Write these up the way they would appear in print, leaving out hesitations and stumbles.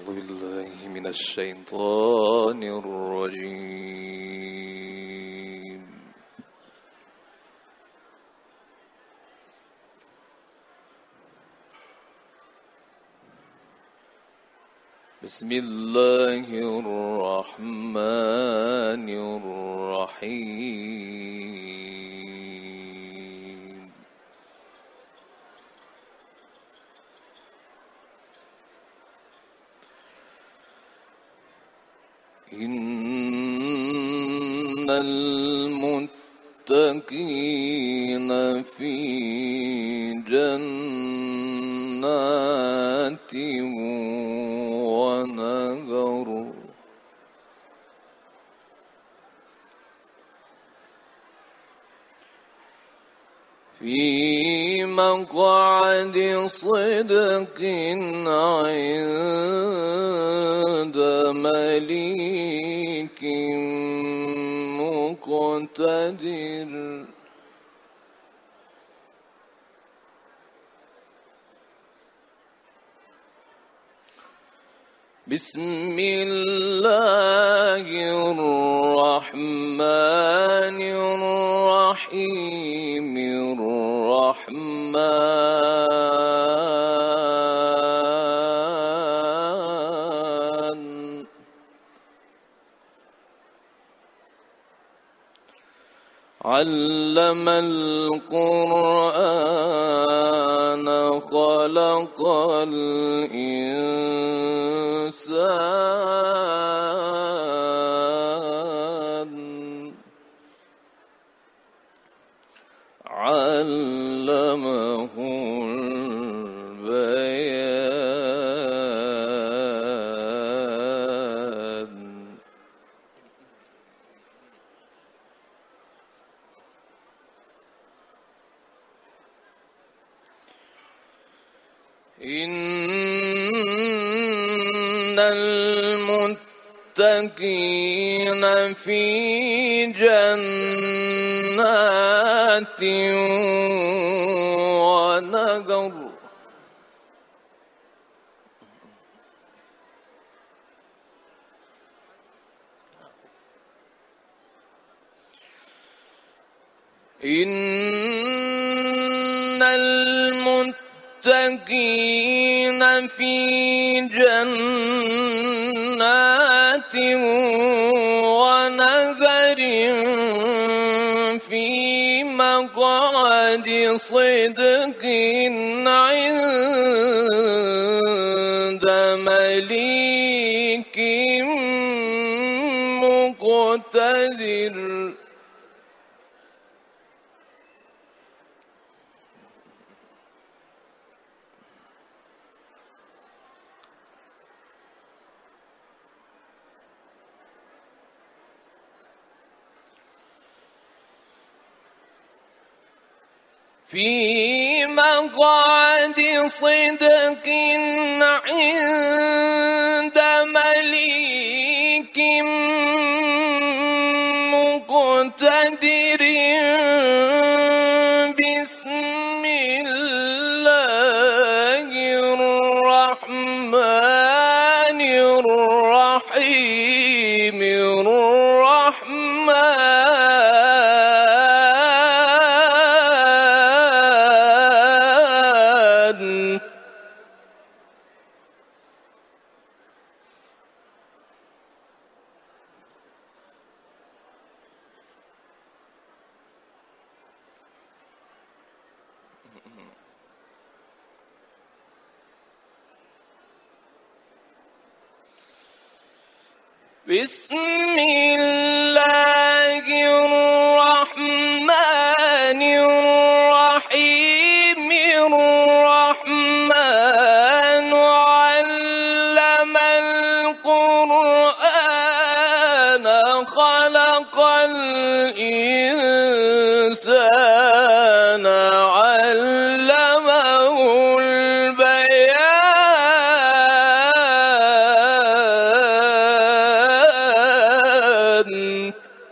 أعوذ بالله من الشيطان الرجيم. بسم الله الرحمن الرحيم. إن المتقين في جنات ونهر في مقعد صدق عند مليك مقتدر. بسم الله الرحمن الرحيم. الرحمن علم القرآن خلق الإنسان علمه البيان. إن المتقين في جنات ونهر إن المتقين في جنات ونهر في مقعد صدق عند مليك مقتدر. في مقعد صدق عند مليك مقتدر. بسم الله الرحمن الرحيم. بسم الله الرحمن الرحيم. الرحمن علم القرآن خلق الإنسان علمه البيان.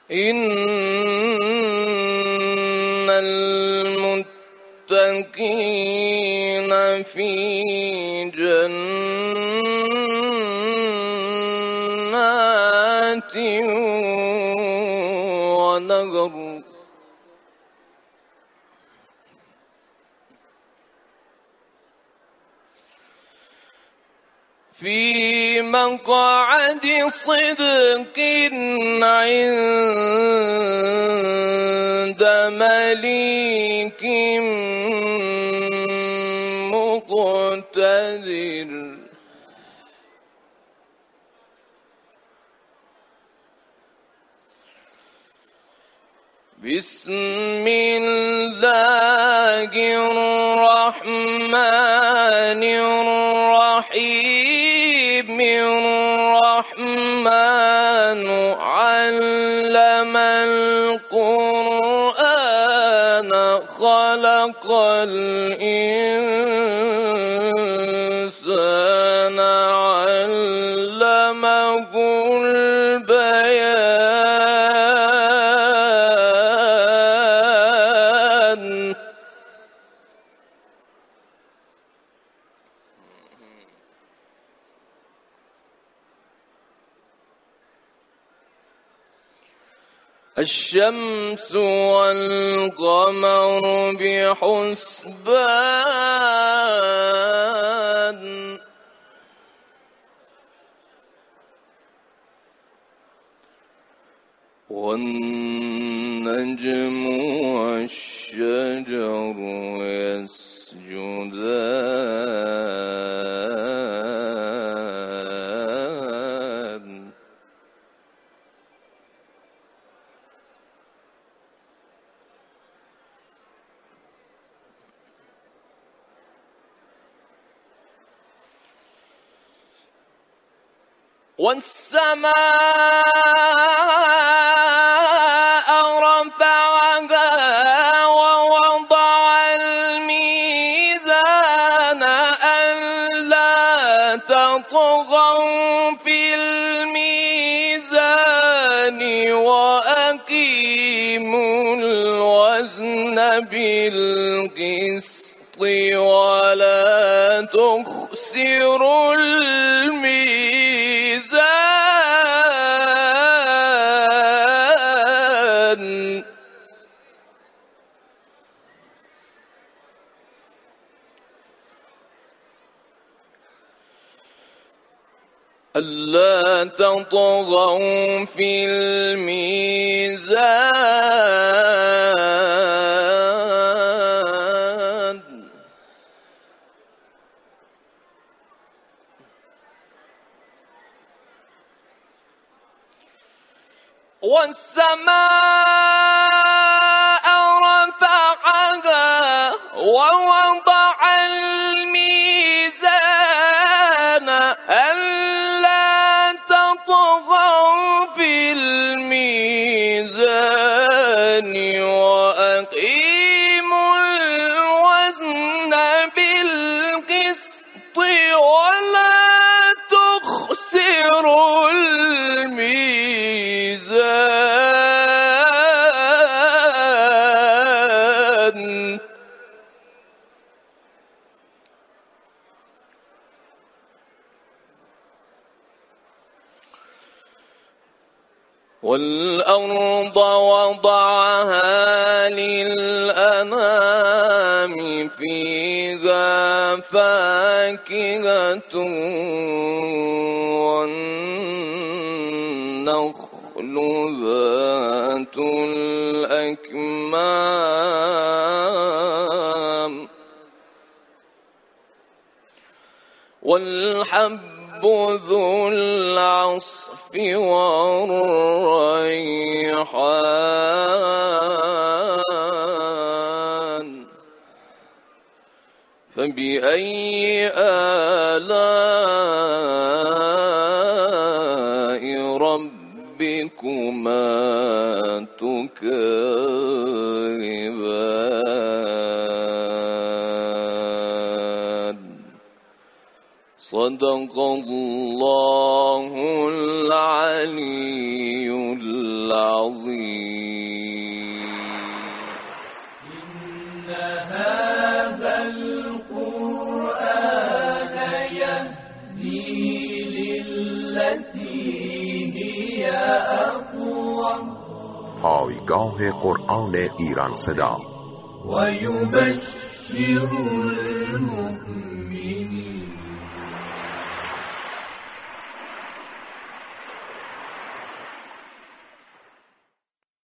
إن المتقين في جنات ونهر في مقعد صدق عند مليك مقتدر. بسم الله الرحمن الرحيم. الرحمن علم القرآن خلق الإنسان علمه البيان. الشمس والقمر بحسبان. والنجم والشجر يسجدان. والسماء رفعها ووضع الميزان ألا تطغوا في الميزان وأقيموا الوزن بالقسط ولا تخسروا الميزان. ألا تطغوا في الميزان. والسماء رفعها ووضع الميزان ألا تطغوا في الميزان وأقيموا الوزن بالقسط ولا تخسروا الميزان. والأرض وضعها للأنام فيها فاكهة والنخل ذات الأكمام والحب ذو العصف والريحان. فبأي آلاء ربكما تكذبان. صدق الله العلي العظيم. إن هذا القرآن يهدي للتي هي أقوم. پایگاه قرآن ایران صدا. و یبشر